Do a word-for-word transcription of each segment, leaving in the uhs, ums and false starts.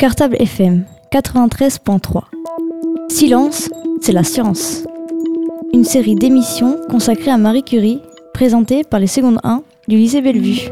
Cartable F M quatre-vingt-treize point trois. Silence, c'est la science. Une série d'émissions consacrée à Marie Curie, présentée par les secondes un du lycée Bellevue.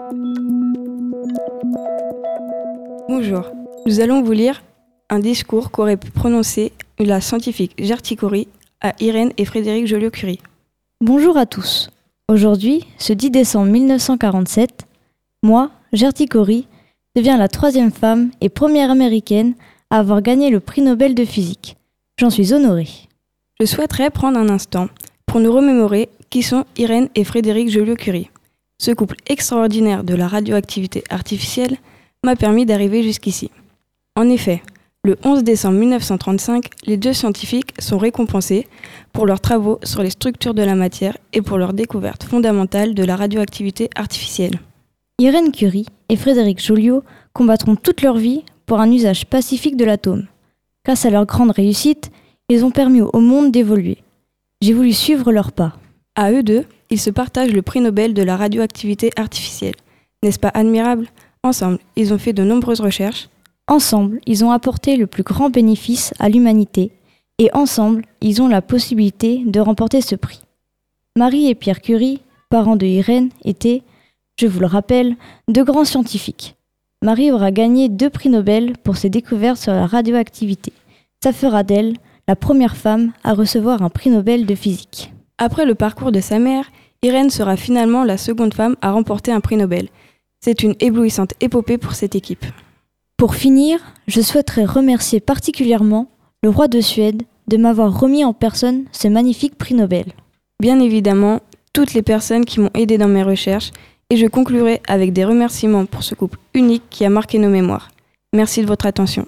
Bonjour, nous allons vous lire un discours qu'aurait pu prononcer la scientifique Gerty Cori à Irène et Frédéric Joliot-Curie. Bonjour à tous. Aujourd'hui, ce dix décembre mille neuf cent quarante-sept, moi, Gerty Cori, deviens la troisième femme et première américaine à avoir gagné le prix Nobel de physique. J'en suis honorée. Je souhaiterais prendre un instant pour nous remémorer qui sont Irène et Frédéric Joliot-Curie. Ce couple extraordinaire de la radioactivité artificielle m'a permis d'arriver jusqu'ici. En effet, le onze décembre mille neuf cent trente-cinq, les deux scientifiques sont récompensés pour leurs travaux sur les structures de la matière et pour leur découverte fondamentale de la radioactivité artificielle. Irène Curie et Frédéric Joliot combattront toute leur vie pour un usage pacifique de l'atome. Grâce à leur grande réussite, ils ont permis au monde d'évoluer. J'ai voulu suivre leurs pas. À eux deux, ils se partagent le prix Nobel de la radioactivité artificielle. N'est-ce pas admirable ? Ensemble, ils ont fait de nombreuses recherches. Ensemble, ils ont apporté le plus grand bénéfice à l'humanité et ensemble, ils ont la possibilité de remporter ce prix. Marie et Pierre Curie, parents de Irène, étaient, je vous le rappelle, deux grands scientifiques. Marie aura gagné deux prix Nobel pour ses découvertes sur la radioactivité. Ça fera d'elle la première femme à recevoir un prix Nobel de physique. Après le parcours de sa mère, Irène sera finalement la seconde femme à remporter un prix Nobel. C'est une éblouissante épopée pour cette équipe. Pour finir, je souhaiterais remercier particulièrement le roi de Suède de m'avoir remis en personne ce magnifique prix Nobel. Bien évidemment, toutes les personnes qui m'ont aidé dans mes recherches, et je conclurai avec des remerciements pour ce couple unique qui a marqué nos mémoires. Merci de votre attention.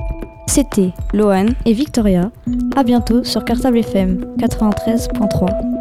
C'était Loane et Victoria. À bientôt sur Cartable F M quatre-vingt-treize point trois.